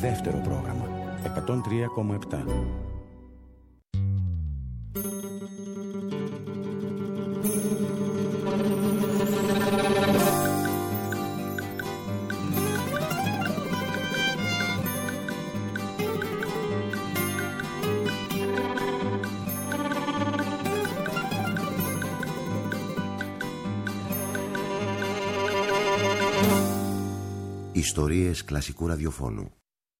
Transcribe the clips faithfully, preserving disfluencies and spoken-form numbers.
Δεύτερο πρόγραμμα εκατόν τρία κόμμα επτά. Ιστορίες κλασικού ραδιοφώνου.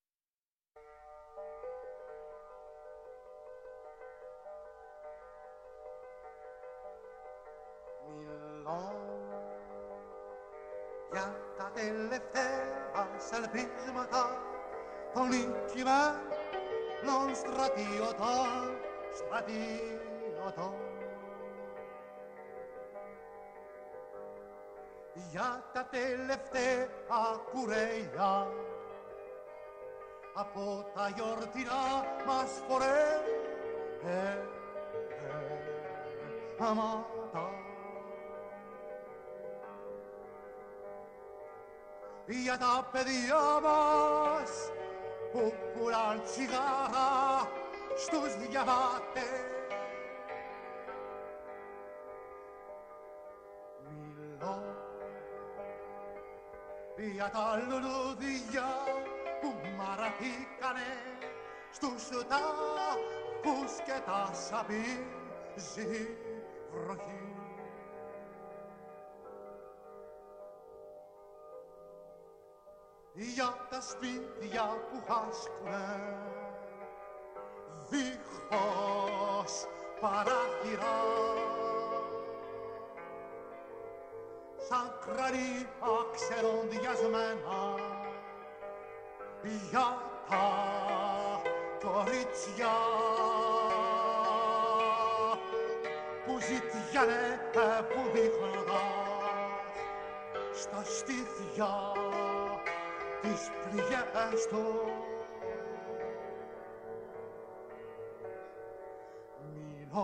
Μιλώ για τα τελευταία σελπίσματα των νικημένων στρατιωτών, στρατιωτών. Για τα τελευταία κουρέλια από τα γιορτινά μας φορέματα. Για τα παιδιά μας που πουλάν τσιγάρα στους διαβάτες. Για τα λουλούδια που μαραθήκανε στους τάφους και τα σαπίζει βροχή. Για τα σπίτια που χάσκουνε δίχως παράθυρα, σαν κρανία ξερονδιασμένα, για τα κορίτσια που ζητιάνε που δείχνοντας στα στήθια τις πληγές του. Μιλώ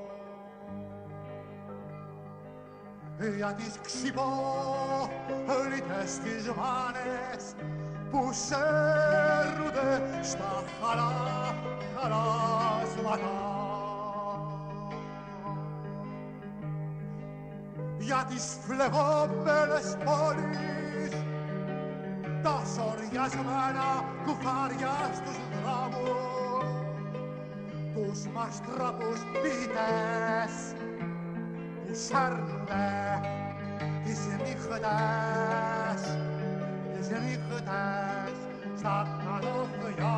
για τις ξυπόλυτες τις μάνες που σέρνονται στα χαρά, χαράσματα. Για τις φλεγόμενες πόλεις, τα σοριασμένα κουφάρια στους δρόμους, τους μαστραπούς ποιητές που σέρνουνε τις νύχτες, τις νύχτες στα καλώδια.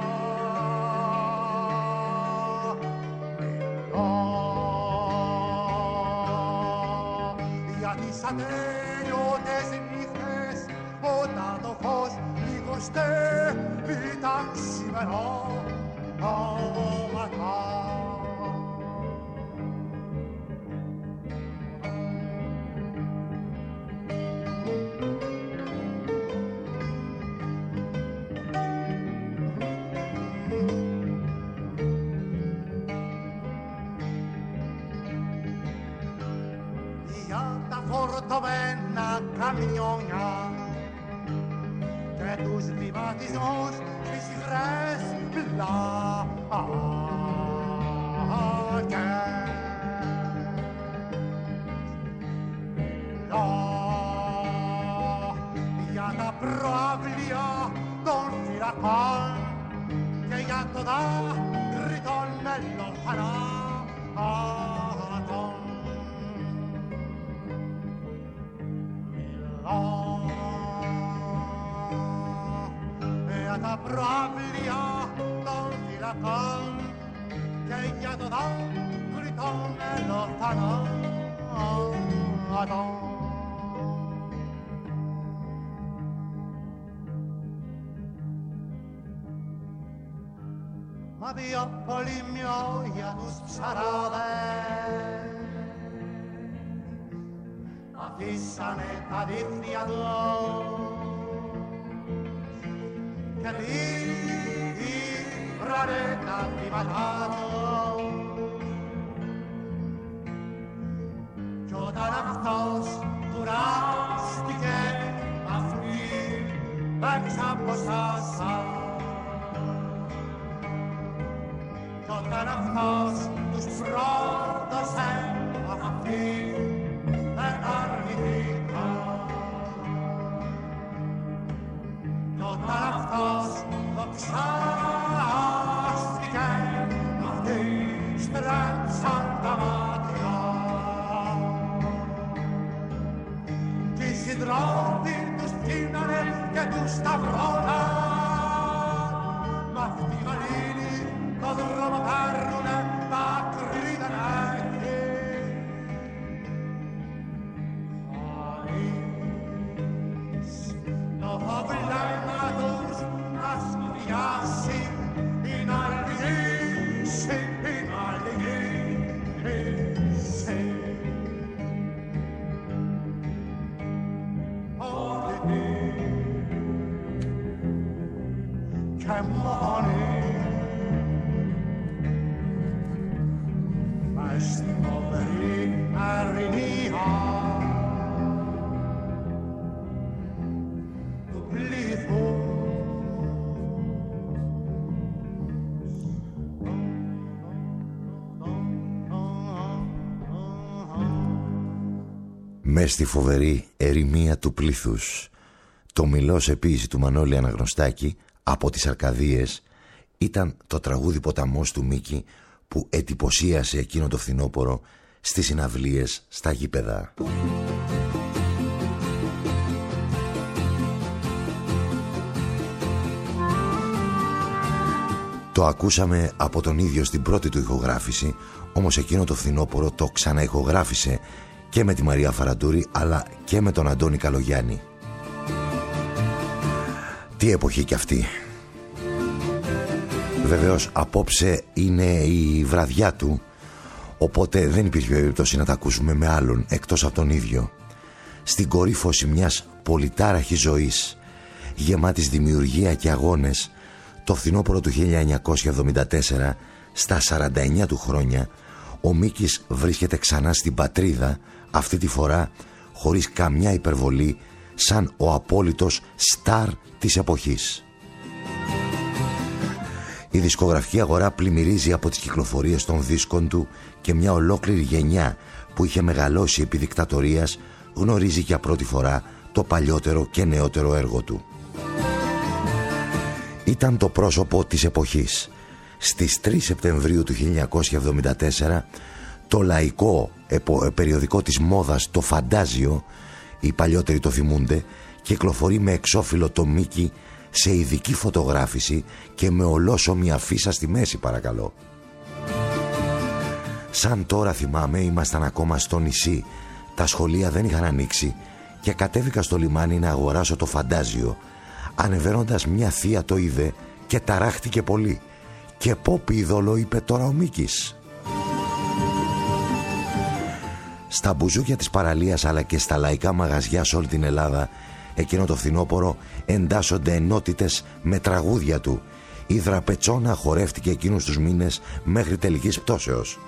Μιλώ για τις ατέλειωτες νύχτες όταν το φως λιγοστεύει τα ξημερώματα. Φορτωμένα καμιόνια και τους βηματισμούς στις υγρές πλάκες. Μιλώ για τα προαυλία των φυλακών και για το δάκρυ των μελοφανάτων. Για τα προαυλία των φυλακών και για το δάκρυ των μελοφανάτων. Μα πιο πολύ μοιώ για τους ψαράδες, αφήσανε τα δίχτυα τους και δίβρανε τα βήματά τους. Κι όταν αυτός κουράστηκε, αυτοί έξω από σας και του σταυρώνα. Μ' αυτοί οι γαλήνοι το δρόμο παίρνουνε, δάκρυ δεν έχει. Χωρίς το βλέμμα τους να σκουριάσει, είναι αργήσει, είναι αργήσει. Όλοι και μόνοι μες στην φοβερή αρρυνία του πλήθους. Μες στη φοβερή ερημία του πλήθους. Το μιλός επίηση του Μανώλη Αναγνωστάκη από τις Αρκαδίες ήταν το τραγούδι ποταμός του Μίκη που εντυπωσίασε εκείνο το φθινόπωρο στις συναυλίες στα γήπεδα. Το ακούσαμε από τον ίδιο στην πρώτη του ηχογράφηση, όμως εκείνο το φθινόπωρο το ξαναηχογράφησε και με τη Μαρία Φαραντούρη αλλά και με τον Αντώνη Καλογιάννη. Τι εποχή κι αυτή. Βεβαίως απόψε είναι η βραδιά του, οπότε δεν υπήρχε περίπτωση να τα ακούσουμε με άλλον εκτός από τον ίδιο. Στην κορύφωση μιας πολυτάραχης ζωής, γεμάτης δημιουργία και αγώνες, το φθινόπωρο του χίλια εννιακόσια εβδομήντα τέσσερα, στα σαράντα εννιά του χρόνια, ο Μίκης βρίσκεται ξανά στην πατρίδα, αυτή τη φορά χωρίς καμιά υπερβολή, σαν ο απόλυτος στάρ της εποχής. Η δισκογραφική αγορά πλημμυρίζει από τις κυκλοφορίες των δίσκων του και μια ολόκληρη γενιά που είχε μεγαλώσει επί δικτατορίας γνωρίζει για πρώτη φορά το παλιότερο και νεότερο έργο του. Ήταν το πρόσωπο της εποχής. Στις τρεις Σεπτεμβρίου του χίλια εννιακόσια εβδομήντα τέσσερα το λαϊκό επο, περιοδικό της μόδας, το Φαντάζιο, οι παλιότεροι το θυμούνται, κυκλοφορεί με εξώφυλλο το Μίκη σε ειδική φωτογράφηση και με ολόσωμη αφίσα στη μέση, παρακαλώ. Σαν τώρα θυμάμαι, ήμασταν ακόμα στο νησί, τα σχολεία δεν είχαν ανοίξει και κατέβηκα στο λιμάνι να αγοράσω το Φαντάζιο. Ανεβαίνοντας μια θεία το είδε και ταράχτηκε πολύ. «Και πόπι είδωλο», είπε τώρα ο Μίκης. Στα μπουζούκια της παραλίας αλλά και στα λαϊκά μαγαζιά σε όλη την Ελλάδα εκείνο το φθινόπωρο εντάσσονται ενότητες με τραγούδια του. Η Δραπετσόνα χορεύτηκε εκείνους τους μήνες μέχρι τελικής πτώσεως.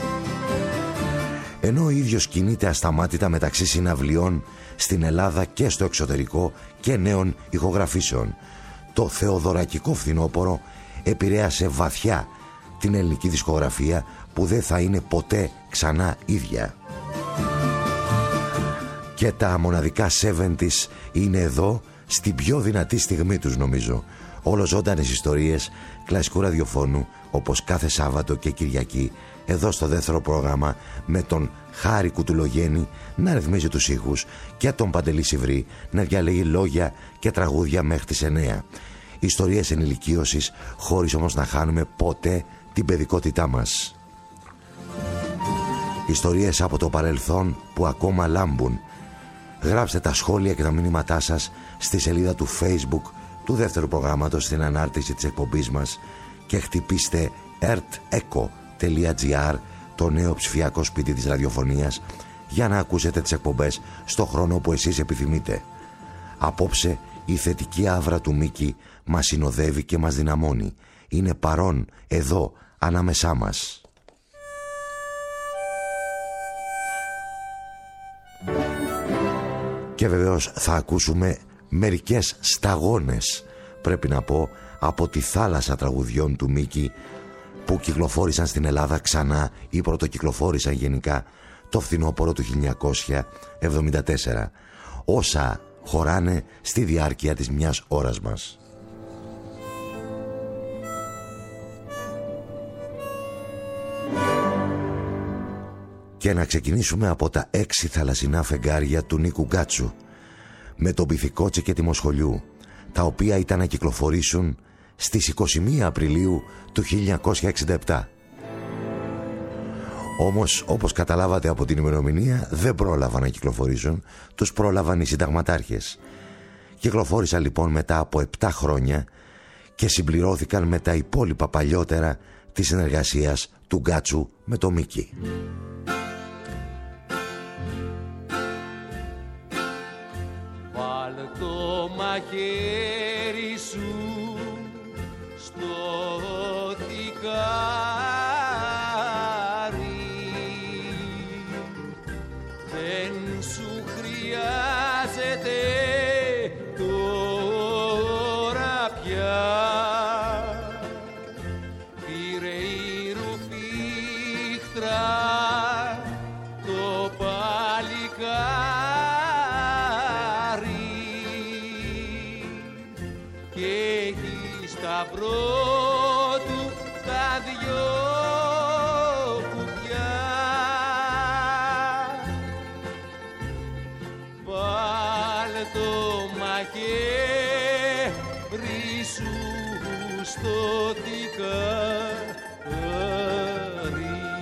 Ενώ ο ίδιος κινείται ασταμάτητα μεταξύ συναυλιών στην Ελλάδα και στο εξωτερικό και νέων ηχογραφήσεων, το θεοδωρακικό φθινόπωρο επηρέασε βαθιά την ελληνική δισκογραφία που δεν θα είναι ποτέ ξανά ίδια. Και τα μοναδικά εβδομήντα είναι εδώ στην πιο δυνατή στιγμή τους, νομίζω. Όλο ζωντανές ιστορίες κλασικού ραδιοφώνου, όπως κάθε Σάββατο και Κυριακή εδώ στο δεύτερο πρόγραμμα, με τον Χάρη Κουτουλογέννη να ρυθμίζει τους ήχους και τον Παντελή Σιβρή να διαλέγει λόγια και τραγούδια μέχρι τις εννέα. Ιστορίες ενηλικίωσης, χωρίς όμως να χάνουμε ποτέ την παιδικότητά μας. Ιστορίες από το παρελθόν που ακόμα λάμπουν. Γράψτε τα σχόλια και τα μηνύματά σας στη σελίδα του Facebook του δεύτερου προγράμματος στην ανάρτηση της εκπομπής μας και χτυπήστε ερτ εκο τελεία τζι άρ, το νέο ψηφιακό σπίτι της ραδιοφωνίας, για να ακούσετε τις εκπομπές στο χρόνο που εσείς επιθυμείτε. Απόψε η θετική άβρα του Μίκη μας συνοδεύει και μας δυναμώνει. Είναι παρόν εδώ ανάμεσά μας. Και βεβαίως θα ακούσουμε μερικές σταγόνες, πρέπει να πω, από τη θάλασσα τραγουδιών του Μίκη που κυκλοφόρησαν στην Ελλάδα ξανά ή πρωτοκυκλοφόρησαν γενικά το φθινόπωρο του χίλια εννιακόσια εβδομήντα τέσσερα. Όσα χωράνε στη διάρκεια της μιας ώρας μας. Και να ξεκινήσουμε από τα έξι θαλασσινά φεγγάρια του Νίκου Γκάτσου, με τον Πυθικότσι και τη Μοσχολιού, τα οποία ήταν να κυκλοφορήσουν στις είκοσι μία Απριλίου του χίλια εννιακόσια εξήντα επτά. Όμως, όπως καταλάβατε από την ημερομηνία, δεν πρόλαβαν να κυκλοφορήσουν, τους πρόλαβαν οι συνταγματάρχες. Κυκλοφόρησαν λοιπόν μετά από επτά χρόνια και συμπληρώθηκαν με τα υπόλοιπα παλιότερα της συνεργασίας του Γκάτσου με το Μίκη. Βάλ' το μαχαίρι σου στο θικάρι, δεν σου χρειάζεται τώρα πια. Πήρε η ρουφίχτρα το παλικάρι και έχει σταυρό του τα δυο κουπιά. Βάλε το μαχαίρι σου στο θικάρι.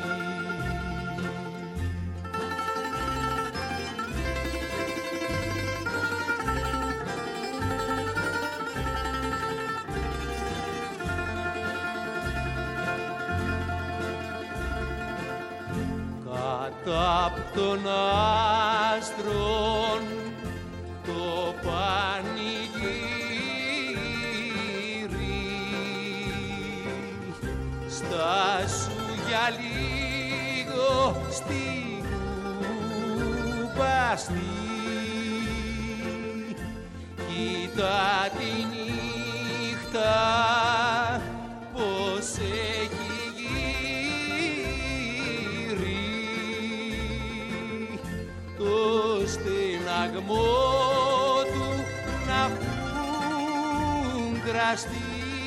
Κάτω απ' των άστρων το πανηγύρι, στάσου για λίγο στη κουπαστή, κοίτα τη νύχτα πως έχει γύρει, το στεναγμό του να φουγκραστεί.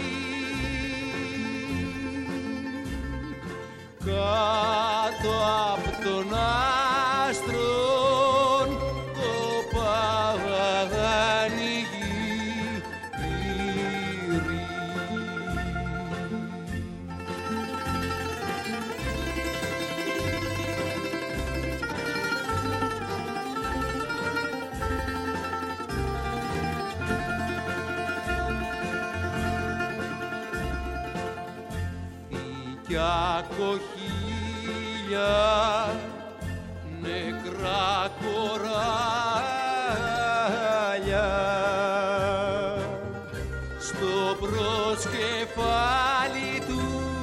Κάτω απ' των άστρων το πανηγύρι. Φύκια κοχύλια, νεκρά κοράλια, στο προσκεφάλι του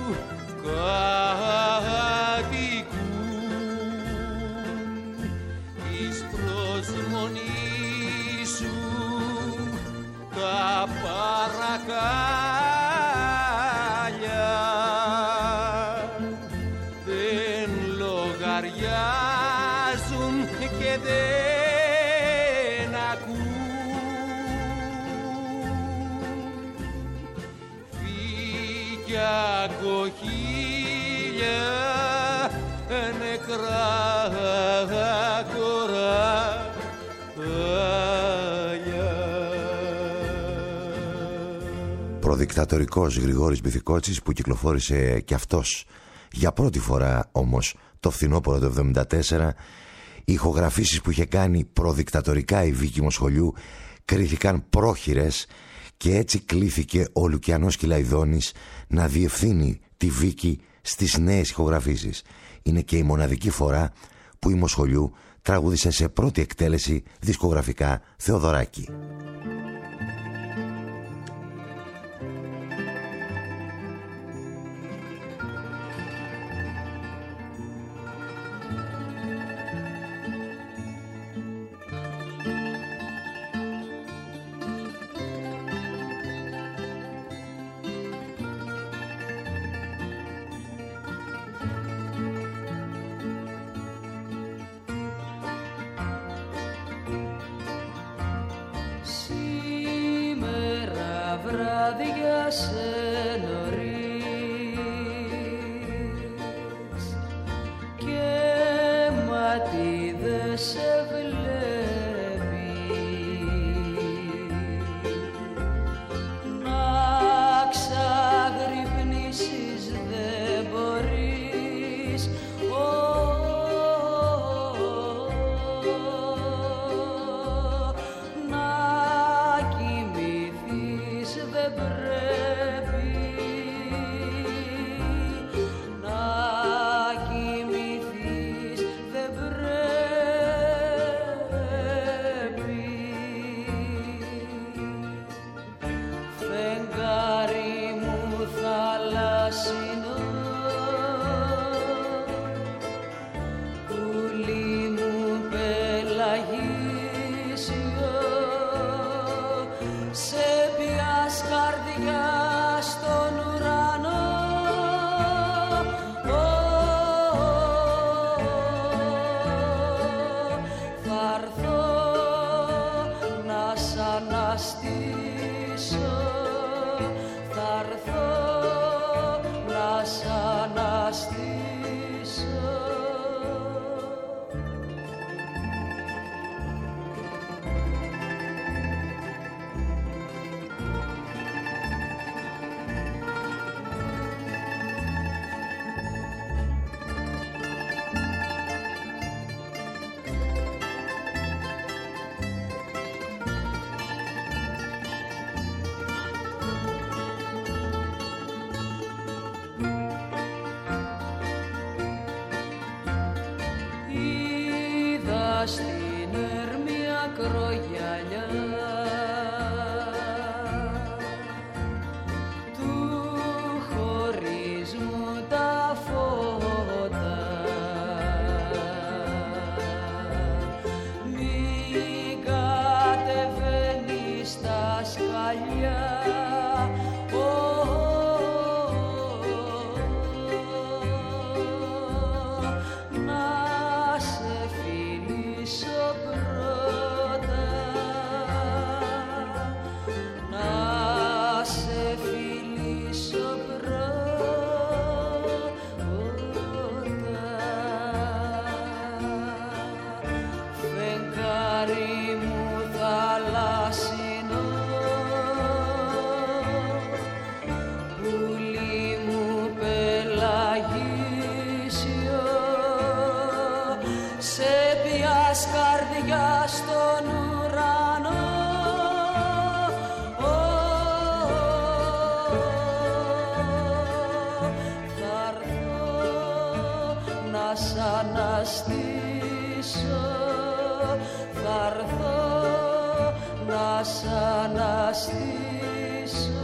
κατοικούν, της προσμονής σου τα παρακάλια δεν λογαριάζουν και δεν ακούν. Φύκια κοχύλια, νεκρά κοράλια. Προδικτατορικός Γρηγόρης Μπιθικότσης, που κυκλοφόρησε και αυτός για πρώτη φορά όμως το φθινόπωρο του εβδομήντα τέσσερα. Οι ηχογραφήσεις που είχε κάνει προδικτατορικά η Βίκη Μοσχολιού κρίθηκαν πρόχειρες και έτσι κλήθηκε ο Λουκιανός Κυλαϊδόνης να διευθύνει τη Βίκη στις νέες ηχογραφήσεις. Είναι και η μοναδική φορά που η Μοσχολιού τραγούδισε σε πρώτη εκτέλεση δισκογραφικά Θεοδωράκη. σε ποιας καρδιά στον ουρανό. Θα έρθω να σ' αναστήσω, θα έρθω να σ' αναστήσω. Στην έρμη ακρογιαλιά του χωρισμού τα φώτα, μην κατεβαίνεις στα σκαλιά. Καρδιά στον ουρανό. Θα έρθω να σ' αναστήσω, θα έρθω να σ' αναστήσω.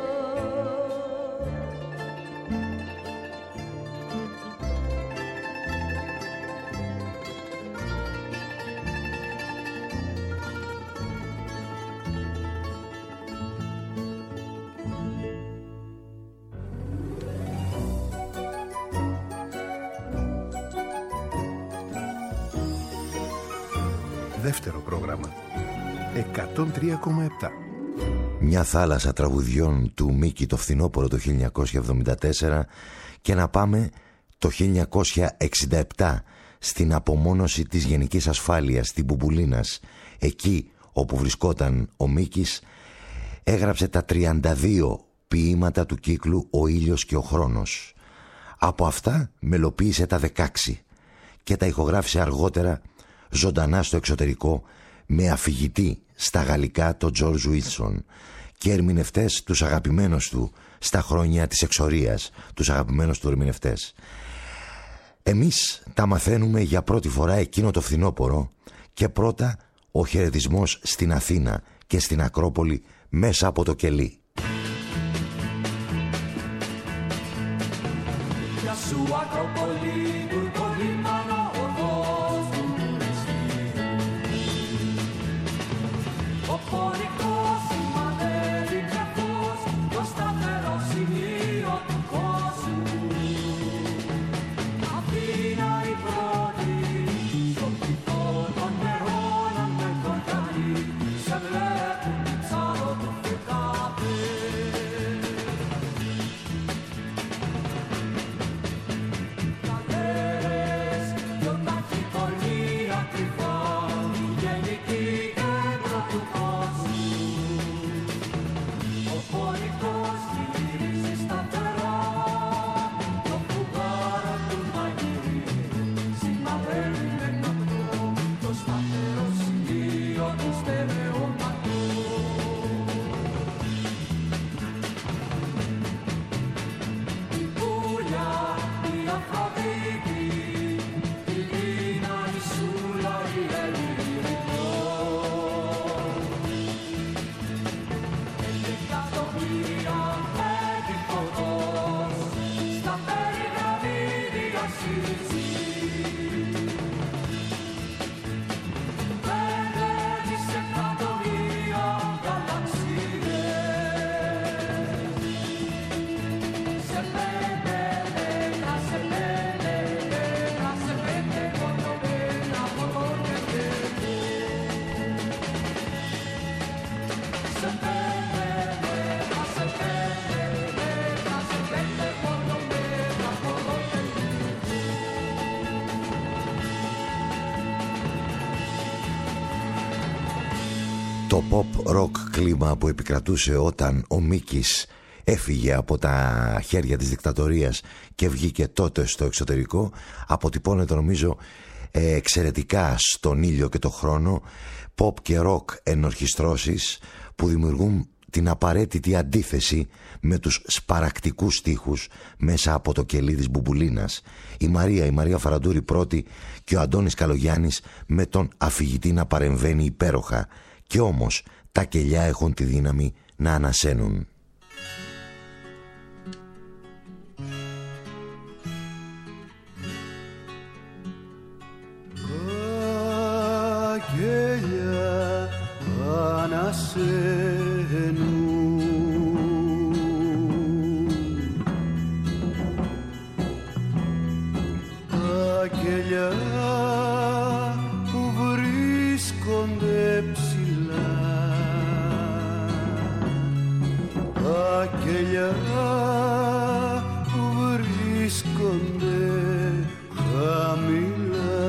Δεύτερο πρόγραμμα εκατόν τρία κόμμα επτά. Μια θάλασσα τραγουδιών του Μίκη το φθινόπωρο το χίλια εννιακόσια εβδομήντα τέσσερα και να πάμε το χίλια εννιακόσια εξήντα επτά στην απομόνωση της γενικής ασφάλειας στην Μπουμπουλίνας, εκεί όπου βρισκόταν ο Μίκης. Έγραψε τα τριάντα δύο ποίηματα του κύκλου «Ο ήλιος και ο χρόνος». Από αυτά μελοποίησε τα δεκαέξι και τα ηχογράφησε αργότερα ζωντανά στο εξωτερικό με αφηγητή στα γαλλικά τον Τζορτζ Βίλσον και ερμηνευτές τους αγαπημένους του στα χρόνια της εξορίας, τους αγαπημένους του ερμηνευτές. Εμείς τα μαθαίνουμε για πρώτη φορά εκείνο το φθινόπωρο και πρώτα ο χαιρετισμός στην Αθήνα και στην Ακρόπολη μέσα από το κελί. Γεια σου Ακρόπολη, τουρκολίμανο οδός του τουριστή. Ο πορικός σημαδεύει κρεφώς το σταθερό σημείο του κόσμου. Αθήνα η πρώτη, στο πυθό των νερών με κορκανή, σε βλέπουν ψάρο του φεκάπε. Κρυφά, η γενική κέντρο του κόσμου. το pop rock κλίμα που επικρατούσε όταν ο Μίκης έφυγε από τα χέρια της δικτατορίας και βγήκε τότε στο εξωτερικό, αποτυπώνεται νομίζω εξαιρετικά στον ήλιο και το χρόνο, pop και rock ενορχιστρώσεις που δημιουργούν την απαραίτητη αντίθεση με τους σπαρακτικούς στίχους μέσα από το κελί της μπουμπουλίνας. Η Μαρία, η Μαρία Φαραντούρη πρώτη και ο Αντώνης Καλογιάννης με τον αφηγητή να παρεμβαίνει υπέροχα, και όμως τα κελιά έχουν τη δύναμη να ανασένουν. Τα κελιά ανασένουν, τα κελιά που βρίσκονται ψηλά, τα κελιά που βρίσκονται χαμηλά.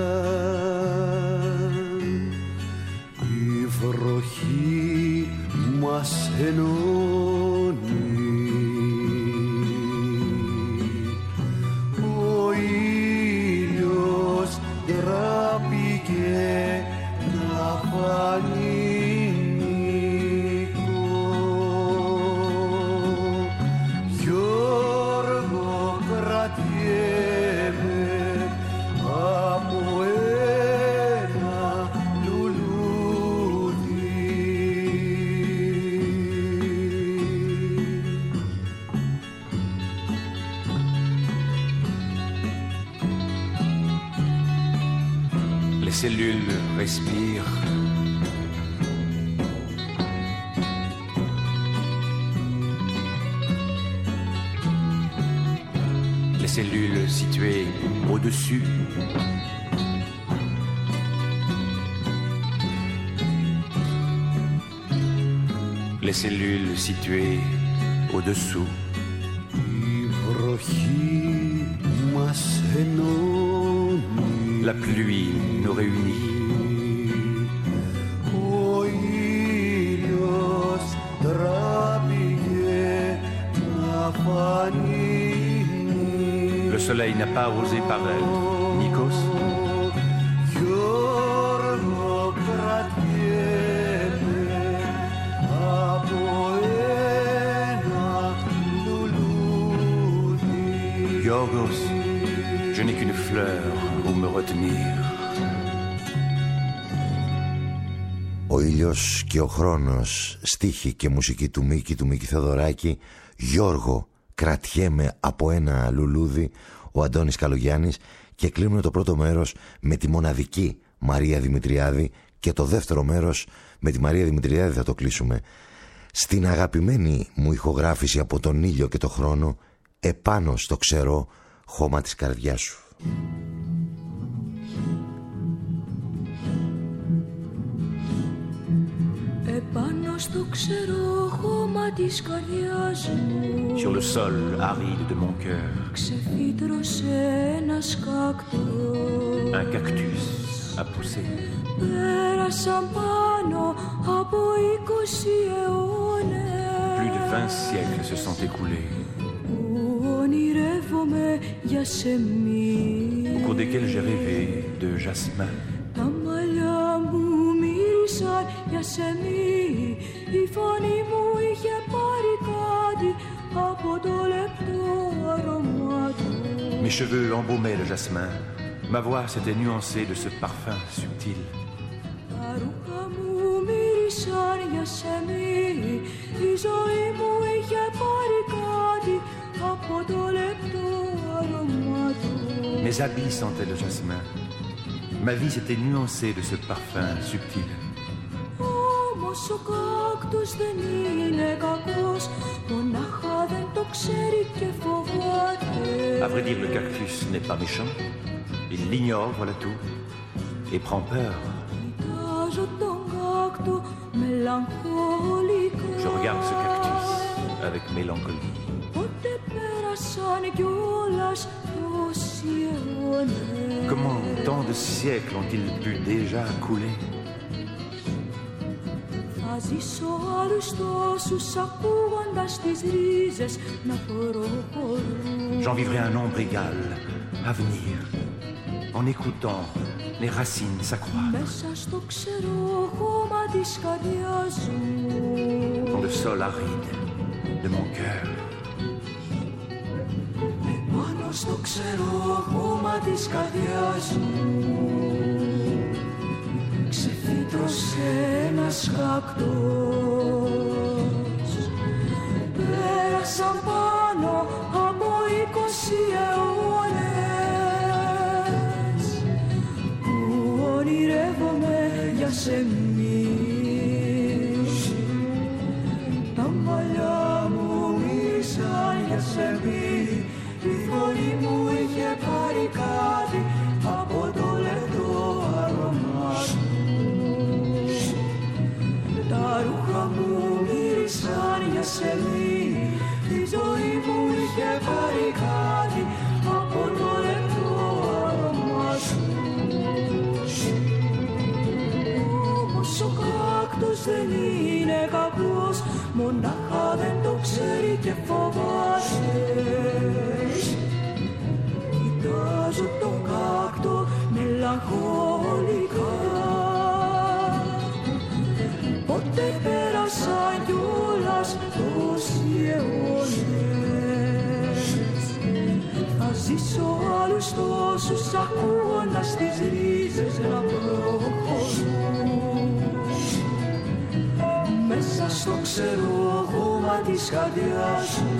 Η βροχή μας ενώνει, ο ήλιος τράπηκε να φανεί νικό. Γιώργο, κρατιέμαι από ένα λουλούδι. Les cellules respirent. Les cellules situées au-dessus. Les cellules situées au-dessous. Η βροχή μας ενώνει, La pluie nous réunit. ο ήλιος τράπηκε να φανεί. Le soleil n'a pas osé paraître. Nikos, Γιώργο, κρατιέμαι από ένα λουλούδι. Yorgos, je n'ai qu'une fleur où me retenir. Ο ήλιος και ο χρόνος, στίχη και μουσική του Μίκη, του Μίκη Θεοδωράκη. Γιώργο, κρατιέμαι από ένα λουλούδι, ο Αντώνης Καλογιάννης. Και κλείνουμε το πρώτο μέρος με τη μοναδική Μαρία Δημητριάδη, και το δεύτερο μέρος με τη Μαρία Δημητριάδη θα το κλείσουμε στην αγαπημένη μου ηχογράφηση από τον ήλιο και το χρόνο, επάνω στο ξερό χώμα της καρδιάς σου. Επάνω στο ξερό χώμα της καρδιάς μου, sur le sol aride de mon cœur, ξεφύτρωσε ένας κάκτος. un cactus a poussé. Πέρασαν πάνω από είκοσι αιώνες, Plus de vingt siècles se sont écoulés, που ονειρεύομαι για σεμί. au cours desquels j'ai rêvé de jasmin. Τα μαλλιά μου μύρισαν για σεμί, η φωνή μου είχε πάρει κάτι από το λεπτό αρώμα του. Mes cheveux embaumaient le jasmin, ma voix s'était nuancée de ce parfum subtil. Τα ρούχα μου μύρισαν για σεμί, η ζωή μου είχε πάρει κάτι από το λεπτό αρώμα του. Mes habits sentaient le jasmin, ma vie s'était nuancée de ce parfum subtil. Όμως ο κάκτος δεν είναι κακός, μονάχα δεν το ξέρει και φοβάται. À vrai dire, le cactus n'est pas méchant, il l'ignore, voilà tout, et prend peur. Κοιτάζω τον κάκτο μελαγχολικά. Je regarde ce cactus avec mélancolie. Πότε πέρασαν κιόλας τόσοι αιώνες. Comment tant de siècles ont-ils pu déjà couler? Θα ζήσω άλλους τόσους ακούγοντας τις ρίζες να προχωρούν. J'en vivrai un nombre égal à venir, en écoutant les racines s'accroître. Μέσα στο ξερό χώμα της καρδιάς μου, Dans le sol aride de mon cœur. πάνω στο ξερό χώμα της καρδιάς μου, ξεφύτρωσε ένας κάκτος. Πέρασαν πάνω από είκοσι αιώνες που ονειρεύομαι για σεμείς. Τα μαλλιά μου μίλησαν για σεμί, η φωνή μου είχε πάρει κάτι από το λεπτό άρωμά σου. Τα ρούχα μου μύρισαν για σεμί, η ζωή μου είχε πάρει κάτι από το λεπτό άρωμά σου. Όμως ο κάκτος δεν είναι κακός, μονάχα δεν το ξέρει και φοβάται. Κοιτάζω τον κάκτο μελαγχολικά, πότε πέρασαν κιόλας τόσοι αιώνες. Θα ζήσω άλλους τόσους ακούγοντας τις ρίζες να προχωρούν. Μέσα στο ξερό χώμα της καρδιάς μου,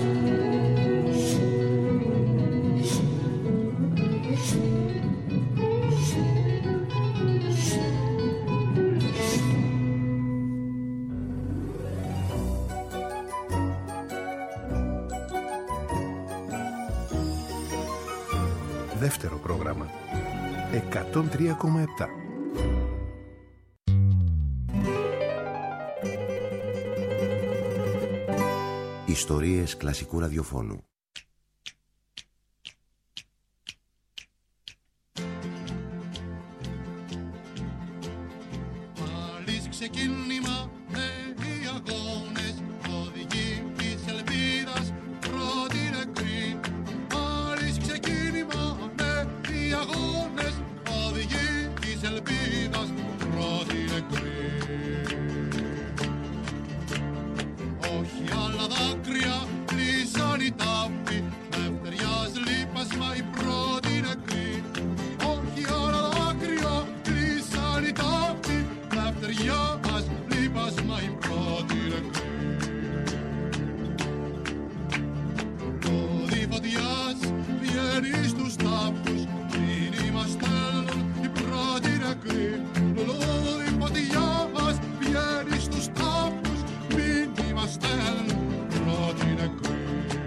Δεύτερο πρόγραμμα εκατόν τρία κόμμα επτά. Ιστορίες κλασικού ραδιοφώνου. Πάλι ξεκίνημα νέοι αγώνες, οδηγοί της ελπίδας πρώτη νεκρή. Πάλι ξεκίνημα νέοι αγώνες, οδηγοί της ελπίδας πρώτη νεκρή. Όχι άλλα δάκρυα κλείσαν οι τάφοι, δευτεριάς λείπασμα η πρώτη νεκρή. Όχι άλλα δάκρυα κλείσαν οι τάφοι, δευτεριάς λείπασμα η πρώτη νεκρή. Λόδι φωτιάς βγαίνει στους τάφους, μήνυμα στέλνουν οι πρώτοι νεκροί. Λόδι φωτιάς βγαίνει στους τάφους, μήνυμα στέλνουν πρώτοι νεκροί.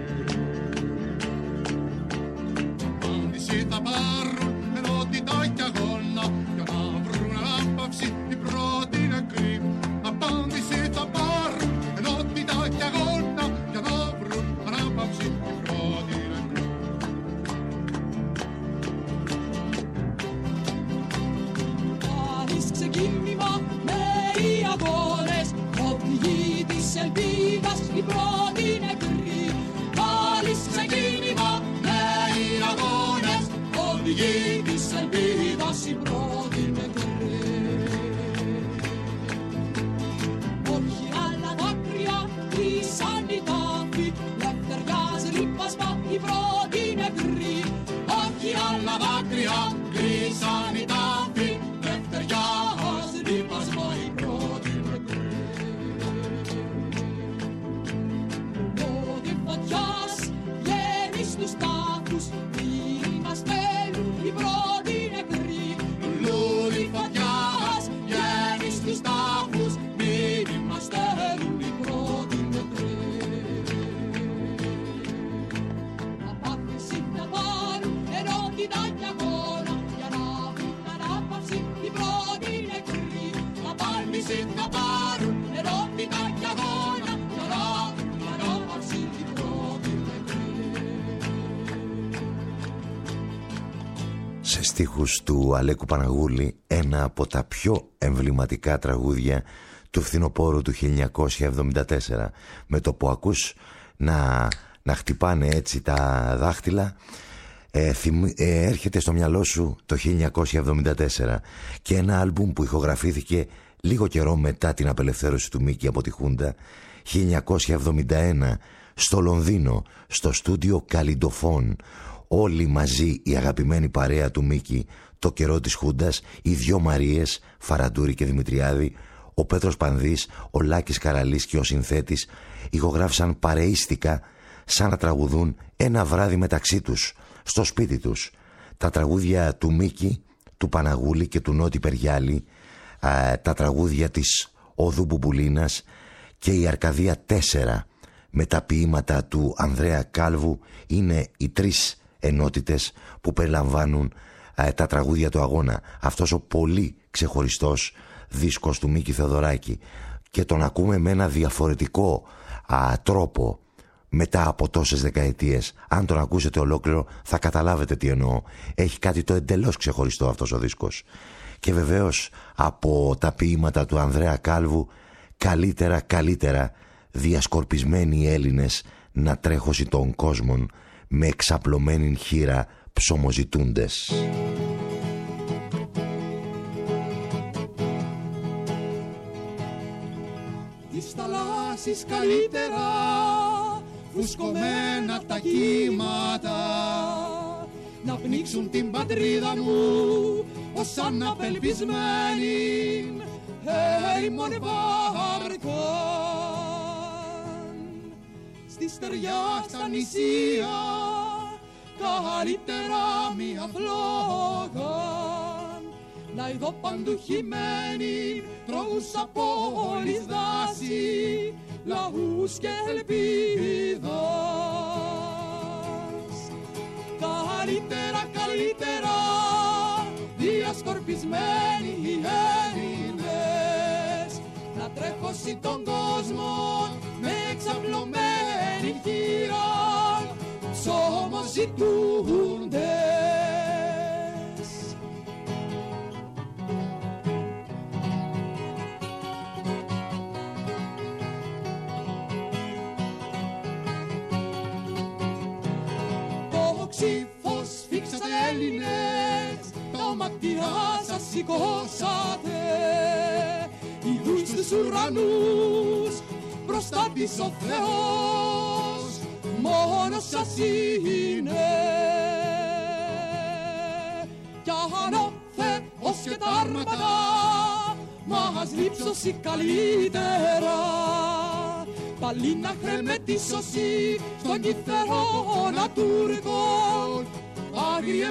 Απάντηση θα πάρουν ενότητα κι αγώνα, για να βρουν ανάπαυση οι πρώτοι νεκροί. Απάντηση θα πάρουν ενότητα κι αγώνα, για να βρουν ανάπαυση οι πρώτοι νεκροί. Πάλι ξεκίνημα νέοι αγώνες, οδηγοί της ελπίδας οι πρώτοι νεκροί. Πάλι ξεκίνημα νέοι αγώνες, οδηγοί της ελπίδας οι πρώτοι νεκροί. Όχι άλλα δάκρυα κλείσαν οι τάφοι, λευτεριάς λείπασμα οι πρώτοι νεκροί. Όχι άλλα δάκρυα κλείσαν οι τάφοι, λευτεριάς λείπασμα οι πρώτοι νεκροί. Λόδι φωτιάς βγαίνει στους τάφους, μήνυμα στέλνουν οι πρώτοι νεκροί. Λόδι φωτιάς βγαίνει στους τάφους, μήνυμα στέλνουν οι πρώτοι νεκροί. Απάντηση θα πάρουν ενότητα κι αγώνα, για να βρουν ανάπαυση οι πρώτοι νεκροί. Απάντηση θα πάρουν ενότητα κι αγώνα, για να βρουν ανάπαυση οι πρώτοι νεκροί. Σε στίχους του Αλέκου Παναγούλη, ένα από τα πιο εμβληματικά τραγούδια του φθινοπόρου του χίλια εννιακόσια εβδομήντα τέσσερα. Με το που ακούς να, να χτυπάνε έτσι τα δάχτυλα, ε, θυμ, ε, έρχεται στο μυαλό σου το χίλια εννιακόσια εβδομήντα τέσσερα και ένα άλμπουμ που ηχογραφήθηκε λίγο καιρό μετά την απελευθέρωση του Μίκη από τη Χούντα, χίλια εννιακόσια εβδομήντα ένα, στο Λονδίνο, στο στούντιο Καλλιντοφών. Όλοι μαζί η αγαπημένη παρέα του Μίκη το καιρό της Χούντας, οι δυο Μαρίες, Φαραντούρη και Δημητριάδη, ο Πέτρος Πανδής, ο Λάκης Καραλής και ο συνθέτης ηχογράφησαν παρεΐστικα σαν να τραγουδούν ένα βράδυ μεταξύ τους, στο σπίτι τους. Τα τραγούδια του Μίκη, του Παναγούλη και του Νότι Περιγιάλη, α, τα τραγούδια της Οδού Μπουμπουλίνας και η Αρκαδία τέσσερα με τα ποίηματα του Ανδρέα Κάλβου είναι οι τρεις ενότητες που περιλαμβάνουν α, τα τραγούδια του αγώνα. Αυτός ο πολύ ξεχωριστός δίσκος του Μίκη Θεοδωράκη, και τον ακούμε με ένα διαφορετικό α, τρόπο μετά από τόσες δεκαετίες. Αν τον ακούσετε ολόκληρο θα καταλάβετε τι εννοώ. Έχει κάτι το εντελώς ξεχωριστό αυτός ο δίσκος. Και βεβαίως από τα ποίηματα του Ανδρέα Κάλβου, καλύτερα καλύτερα διασκορπισμένοι οι Έλληνες να τρέχωση των κόσμων με εξαπλωμένη χείρα ψωμοζητούντες. Τις θαλάσσης καλύτερα φουσκωμένα τα κύματα να πνίξουν την πατρίδα μου ως αναπελπισμένη έρημον βάρκαν στη στεριά στα νησία καλύτερα μια φλόγαν να ειδώ παντού χυμένη τρόγους από όλης δάση λαούς και ελπίδας. Καλύτερα, καλύτερα διασκορπισμένοι οι Έλληνες να τρέχωση τον κόσμο με εξαπλωμένη χείρα ψωμοζητούντες. Ψήφος φίξατε Έλληνες, τα ματιά σας σηκώσατε, ειδούς τους ουρανούς, μπροστά της ο Θεός, μόνος σας είναι. Κι αν ο Θεός και τα άρματα μας λείψωση καλύτερα, πάλι να χρεμετήσωση στον κυθερόνα Τούρκων άγριε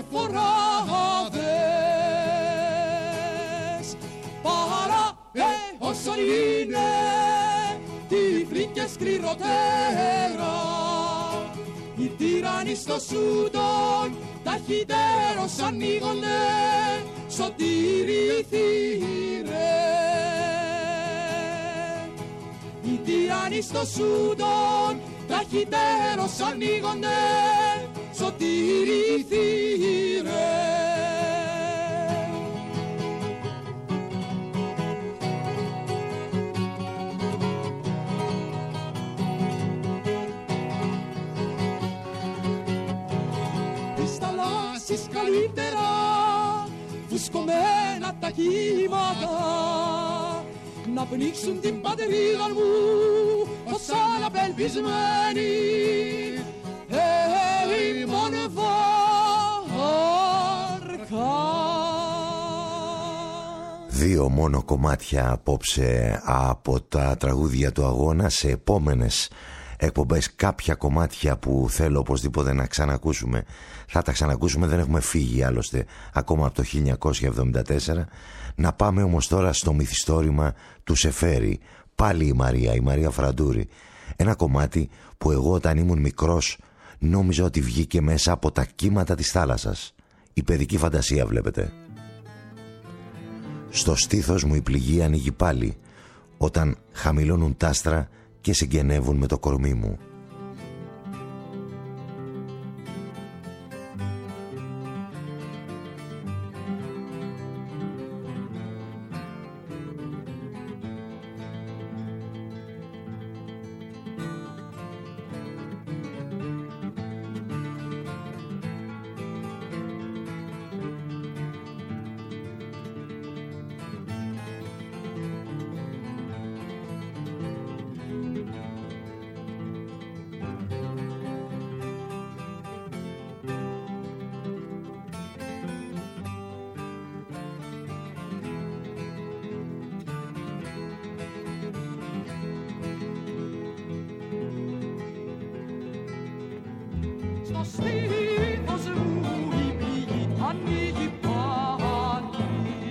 φοράδες. Παρά ε, όσον είναι τυφλή και σκληροτέρα, οι τύραννοι στο Σούντον ταχυτέρως ανοίγονται σωτήριοι θύρες. Οι τύραννοι στο Σούντον ταχυτέρως ανοίγονται σωτήριοι θύρες. Τις θαλάσσης καλύτερα φουσκωμένα τα κύματα να πνίξουν την πατρίδα μου ως αναπελπισμένη έρημον βάρκα. Δύο μόνο κομμάτια απόψε από τα τραγούδια του αγώνα. Σε επόμενες εκπομπές κάποια κομμάτια που θέλω οπωσδήποτε να ξανακούσουμε θα τα ξανακούσουμε, δεν έχουμε φύγει άλλωστε ακόμα από το χίλια εννιακόσια εβδομήντα τέσσερα. Να πάμε όμως τώρα στο μυθιστόρημα του Σεφέρη, πάλι η Μαρία, η Μαρία Φραντούρη. Ένα κομμάτι που εγώ όταν ήμουν μικρός νόμιζα ότι βγήκε μέσα από τα κύματα της θάλασσας. Η παιδική φαντασία βλέπετε. Στο στήθος μου η πληγή ανοίγει πάλι όταν χαμηλώνουν τ' άστρα και συγγενεύουν με το κορμί μου. στήθος μου η πηγή ανοίγει πάλι.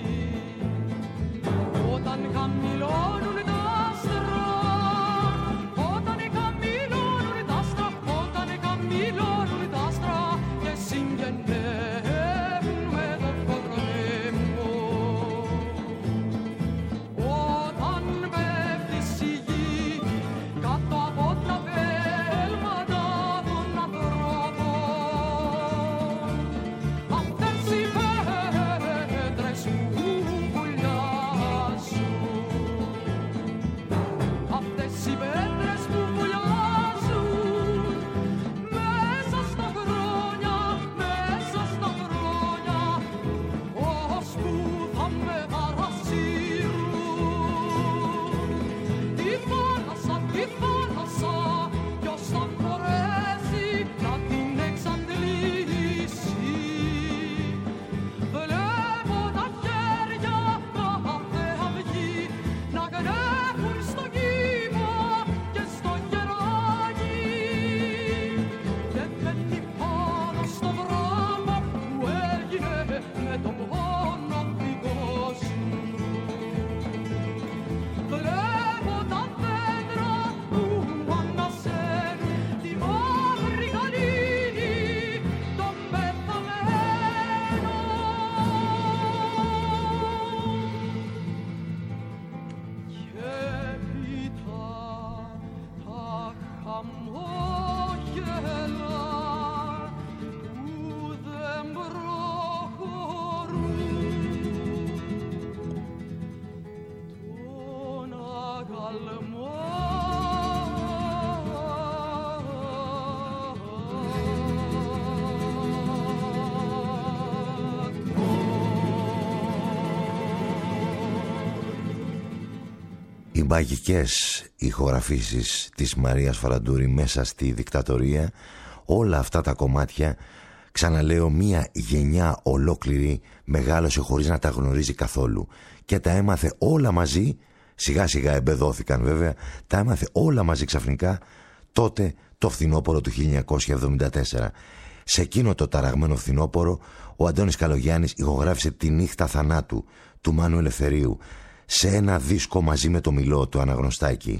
Όταν χαμηλώνουν τα άστρα, όταν χαμηλώνουν τα άστρα, όταν χαμηλώνουν τα άστρα και συγγενεύουν με το κορονέμο. Όταν πέφτεις η γη κάτω από τα βέλματα των ανθρώπων, αυτές οι πέτρες που βουλιάζουν, αυτές οι πέτρες που βουλιάζουν μέσα στα χρόνια, μέσα στα χρόνια, ώσπου θα με παρασύρουν. Τη θάλασσα, τη θάλασσα, ποιος θα μπορέσει να την εξαντλήσει. Βλέπω τα χέρια κάθε αυγή να γνέφουν στο κύμα και στο γεράκι και πέφτει πάνω στο δρόμο που έγινε με τον πόνο δικό σου. Βλέπω τα δέντρα που ανασένουν τη μαύρη γαλήνη των πεθαμένων. Και πίτα τα χαμόγελα που δεν προχωρούν. Τον αγαλμό Οι μαγικές ηχογραφήσεις της Μαρίας Φαραντούρη μέσα στη δικτατορία, όλα αυτά τα κομμάτια, ξαναλέω, μία γενιά ολόκληρη μεγάλωσε χωρίς να τα γνωρίζει καθόλου και τα έμαθε όλα μαζί, σιγά σιγά εμπεδώθηκαν βέβαια, τα έμαθε όλα μαζί ξαφνικά τότε το φθινόπωρο του χίλια εννιακόσια εβδομήντα τέσσερα. Σε εκείνο το ταραγμένο φθινόπωρο ο Αντώνης Καλογιάννης ηχογράφησε «Τη νύχτα θανάτου» του Μάνου Ελευθερίου σε ένα δίσκο μαζί με το Μιλό του Αναγνωστάκη.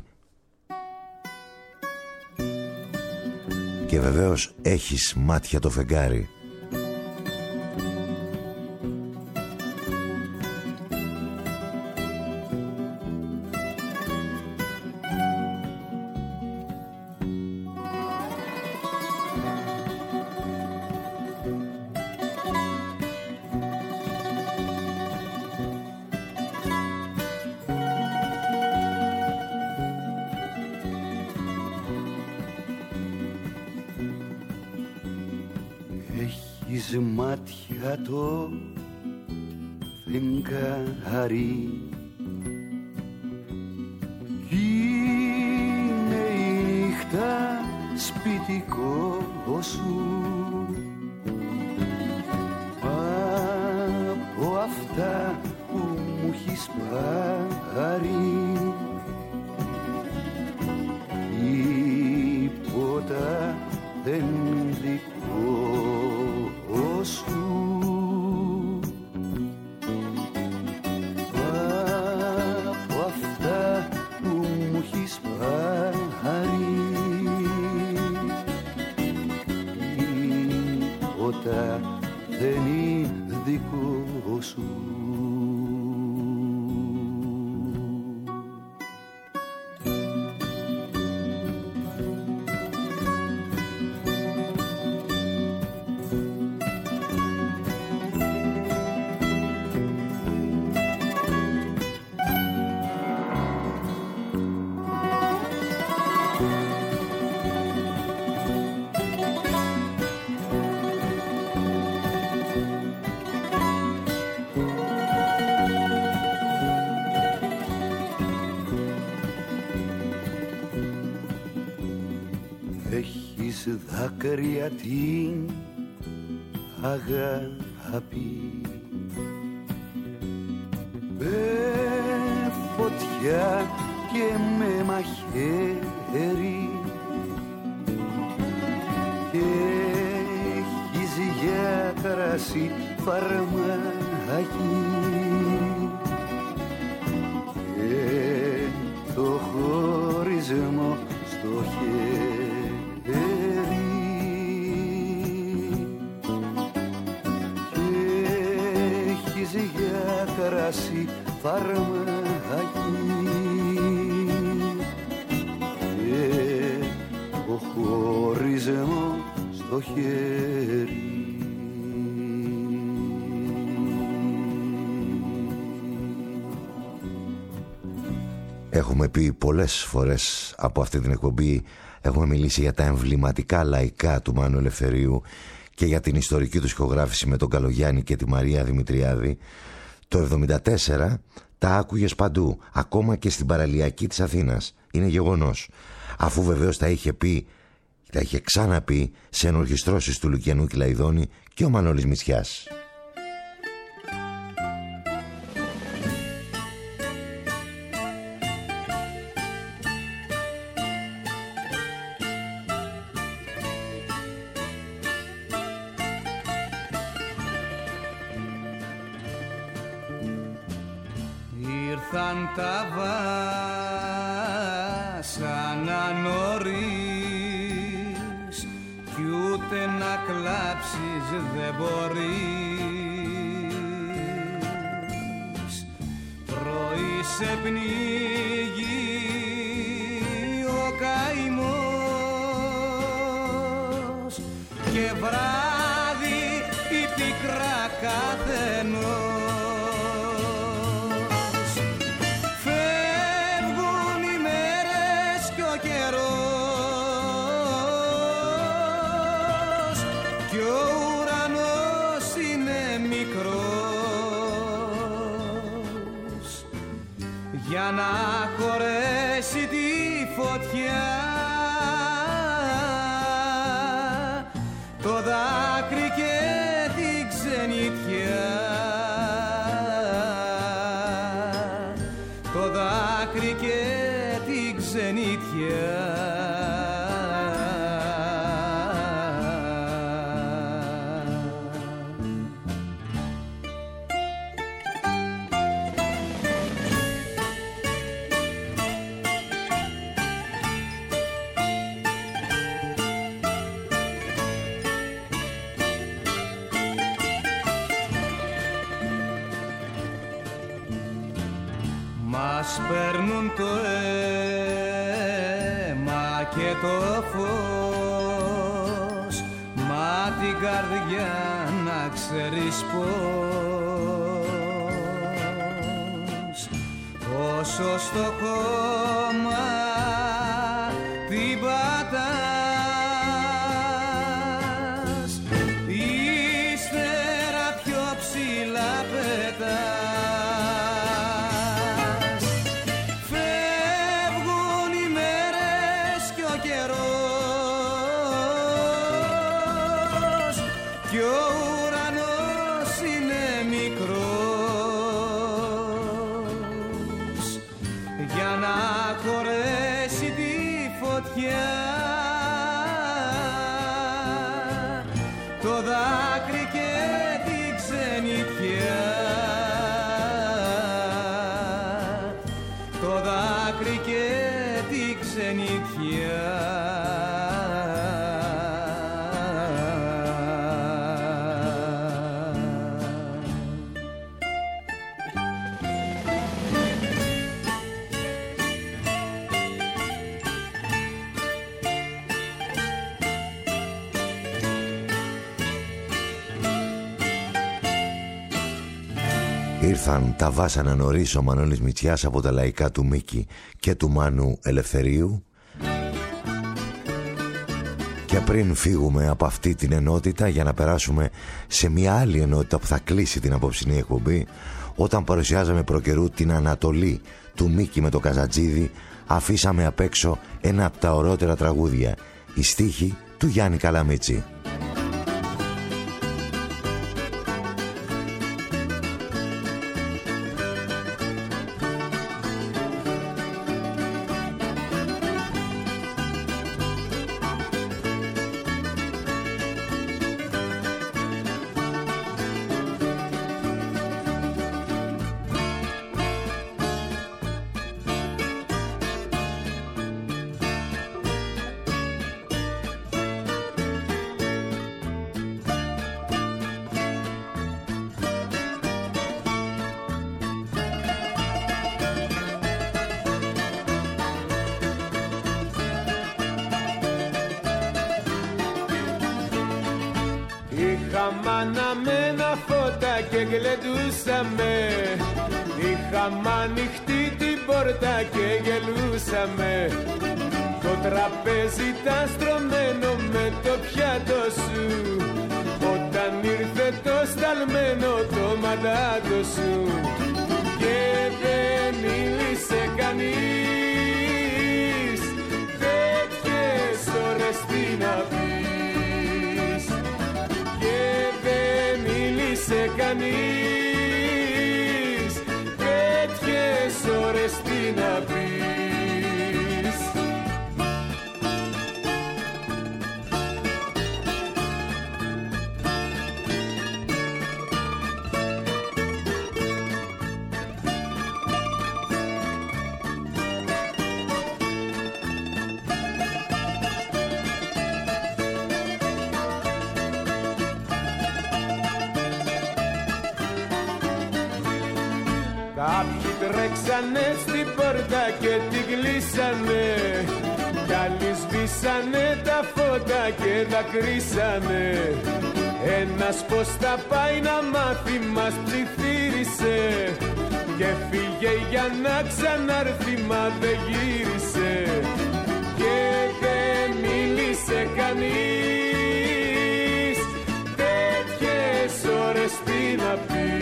Και βεβαίως «Έχεις μάτια το φεγγάρι». Έχεις μάτια το φεγγάρι, είναι η νύχτα σπιτικό σου. Από αυτά που μου έχεις πάρει, τίποτα δεν δικό σου. Από αυτά που μου έχεις πάρει, τίποτα δεν είναι δικό σου. Έχεις δάκρυα την αγάπη, με φωτιά και με μαχαίρι, και κρασί φαρμάκι και το χωρισμό στο χέρι και έχεις για κρασί φαρμάκι και το χωρισμό στο χέρι. Έχουμε πει πολλές φορές από αυτή την εκπομπή, έχουμε μιλήσει για τα εμβληματικά λαϊκά του Μάνου Ελευθερίου και για την ιστορική του ηχογράφηση με τον Καλογιάννη και τη Μαρία Δημητριάδη. Το εβδομήντα τέσσερα τα άκουγες παντού, ακόμα και στην παραλιακή της Αθήνας. Είναι γεγονός. Αφού βεβαίως τα είχε πει, τα είχε ξαναπεί σε ενορχιστρώσεις του Λουκιανού Κυλαϊδόνη και ο Μανώλης Μητσιάς. Ήρθαν τα βάσανα νωρίς κι ούτε να κλάψεις δεν μπορείς. Πρωί σε πνίγει ο καημός και βράδυ η πικρά καθενός. Για να χωρέσει τη φωτιά το δάκρυ και την ξενιτιά, το δάκρυ και την ξενιτιά. Μας παίρνουν το αίμα και το φως, μα την καρδιά να ξέρεις πως, όσο στο κόμμα την πατάς, ύστερα πιο ψηλά πετάς. Το δάκρυ και την ξενιτιά, το δάκρυ και την ξενιτιά. Ήρθαν τα βάσανα νωρίς, ο Μανώλης Μητσιάς από τα λαϊκά του Μίκη και του Μάνου Ελευθερίου. Και πριν φύγουμε από αυτή την ενότητα για να περάσουμε σε μια άλλη ενότητα που θα κλείσει την απόψινή εκπομπή, όταν παρουσιάζαμε προκαιρού την Ανατολή του Μίκη με το Καζατζίδι, αφήσαμε απ' έξω ένα από τα ωραιότερα τραγούδια, η στίχη του Γιάννη Καλαμίτσι. Είχαμε αναμένα φώτα και γλεντούσαμε. Είχαμε ανοιχτή την πόρτα και γελούσαμε. Το τραπέζι ήταν στρωμένο με το πιάτο σου. Όταν ήρθε το σταλμένο το μαντάτο σου. Και δεν μίλησε κανείς. Τέτοιες ώρες τι να πεις. Και δεν μίλησε κανείς. Τέτοιες ώρες τι να πεις. Κάποιοι τρέξανε στην πόρτα και την κλείσανε. Κι άλλοι σβήσανε τα φώτα και δακρύσανε. Ένας πως θα πάει να μάθει μας ψιθύρισε. Και φύγε για να ξανάρθει μα δεν γύρισε. Και δεν μίλησε κανείς. Τέτοιες ώρες τι να πεις.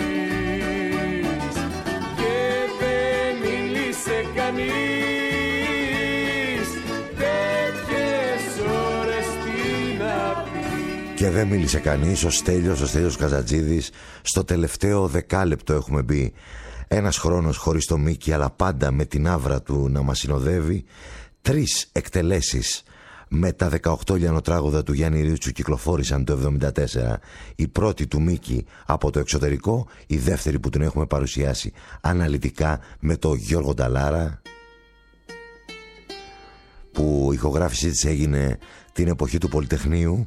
Κανείς, τέτοιες ώρες τι να πει. Και δεν μίλησε κανείς. Ο Στέλιος, ο Στέλιος Καζατζίδης. Στο τελευταίο δεκάλεπτο έχουμε μπει. Ένας χρόνος χωρίς το Μίκη, αλλά πάντα με την άβρα του να μας συνοδεύει. Τρεις εκτελέσεις με τα δεκαοκτώ λιανοτράγουδα του Γιάννη Ρίτσου κυκλοφόρησαν το εβδομήντα τέσσερα. Η πρώτη του Μίκη από το εξωτερικό, η δεύτερη που την έχουμε παρουσιάσει αναλυτικά με το Γιώργο Νταλάρα, που η ηχογράφησή της έγινε την εποχή του Πολυτεχνείου.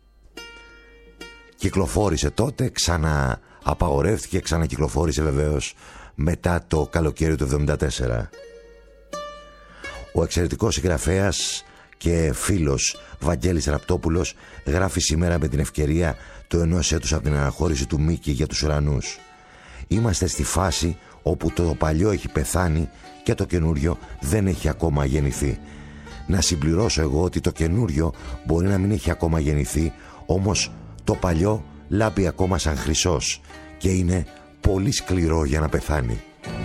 Κυκλοφόρησε τότε, ξανά απαγορεύτηκε, ξανακυκλοφόρησε βεβαίως μετά το καλοκαίρι του εβδομήντα τέσσερα. Ο εξαιρετικός συγγραφέας και φίλος Βαγγέλης Ραπτόπουλος γράφει σήμερα με την ευκαιρία του ενός έτους από την αναχώρηση του Μίκη για τους ουρανούς. Είμαστε στη φάση όπου το παλιό έχει πεθάνει και το καινούριο δεν έχει ακόμα γεννηθεί. Να συμπληρώσω εγώ ότι το καινούριο μπορεί να μην έχει ακόμα γεννηθεί, όμως το παλιό λάμπει ακόμα σαν χρυσός και είναι πολύ σκληρό για να πεθάνει.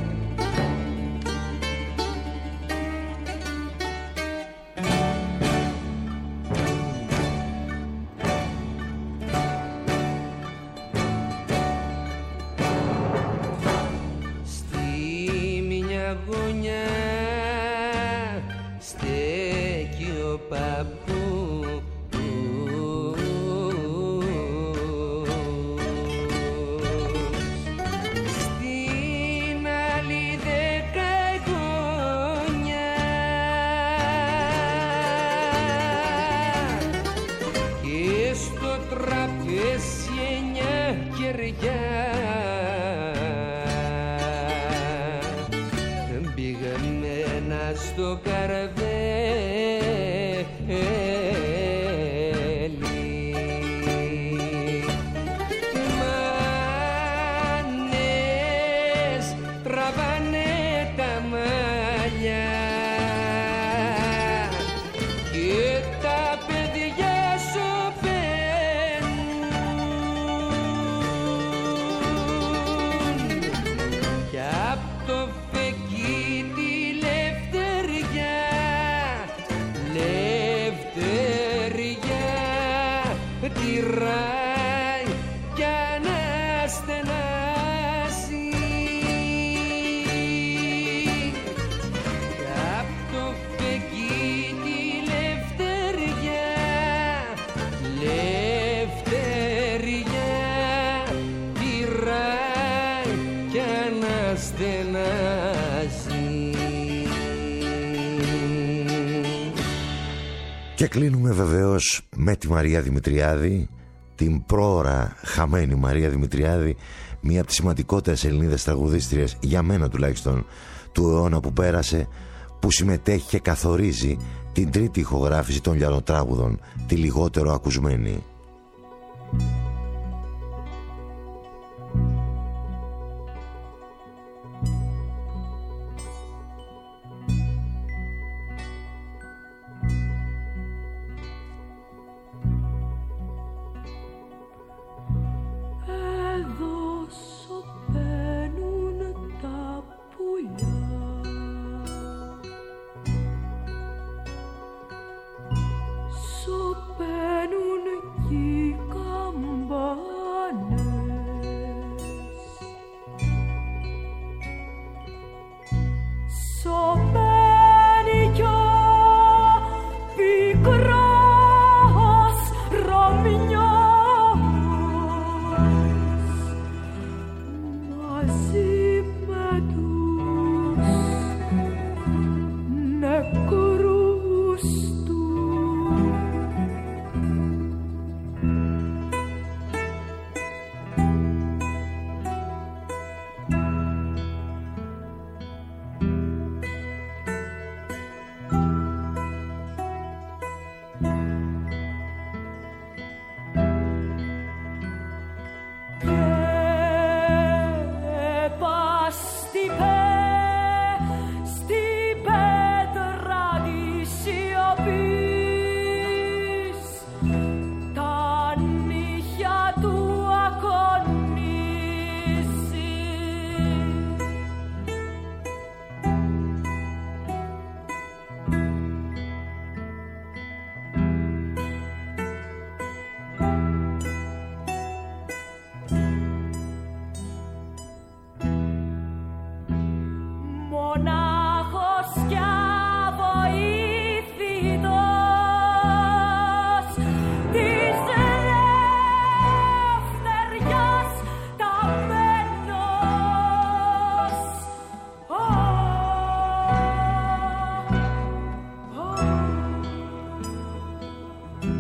Και κλείνουμε βεβαίως με τη Μαρία Δημητριάδη, την πρόωρα χαμένη Μαρία Δημητριάδη, μία από τις σημαντικότερες Ελληνίδες τραγουδίστριες, για μένα τουλάχιστον, του αιώνα που πέρασε, που συμμετέχει και καθορίζει την τρίτη ηχογράφηση των λιανοτράγουδων, τη λιγότερο ακουσμένη.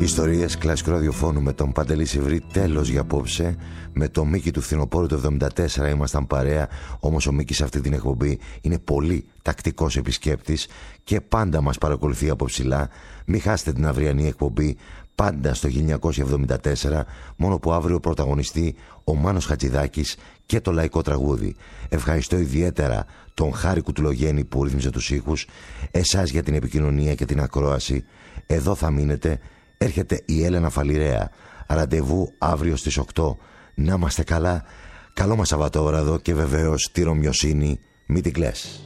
Ιστορίες κλασικού ραδιοφώνου με τον Παντελή Σιβρή, τέλος για απόψε. Με τον Μίκη του Φθινοπόρου το εβδομήντα τέσσερα ήμασταν παρέα. Όμως ο Μίκης σε αυτή την εκπομπή είναι πολύ τακτικός επισκέπτης και πάντα μας παρακολουθεί από ψηλά. Μην χάσετε την αυριανή εκπομπή, πάντα στο χίλια εννιακόσια εβδομήντα τέσσερα, μόνο που αύριο πρωταγωνιστεί ο Μάνος Χατζηδάκης και το λαϊκό τραγούδι. Ευχαριστώ ιδιαίτερα τον Χάρη Κουτουλογέννη που ρύθμιζε τους ήχους, εσάς για την επικοινωνία και την ακρόαση. Εδώ θα μείνετε. Έρχεται η Έλενα Φαλιρέα. Ραντεβού αύριο στις οκτώ. Να είμαστε καλά. Καλό μας Σαββατόβραδο και βεβαίως τη Ρωμιοσύνη μην την κλαις.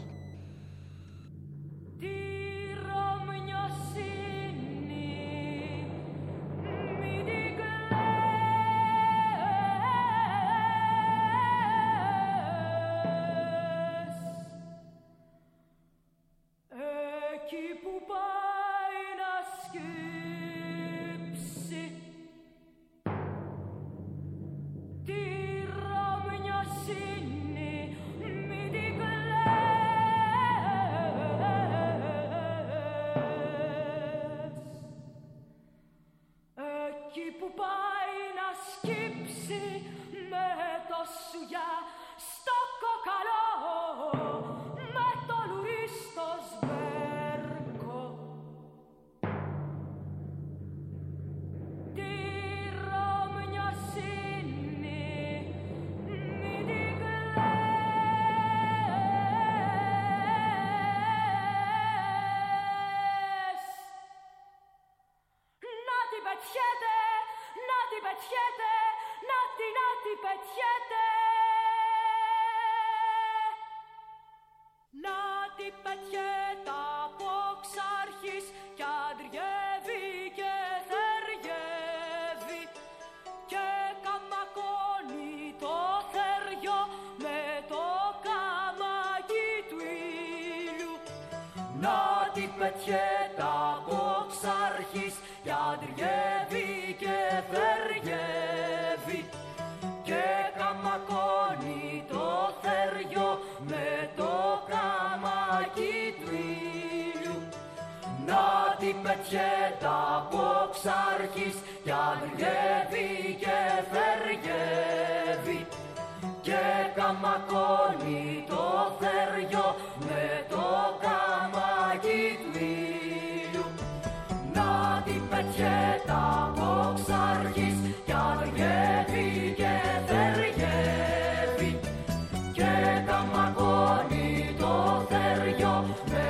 Με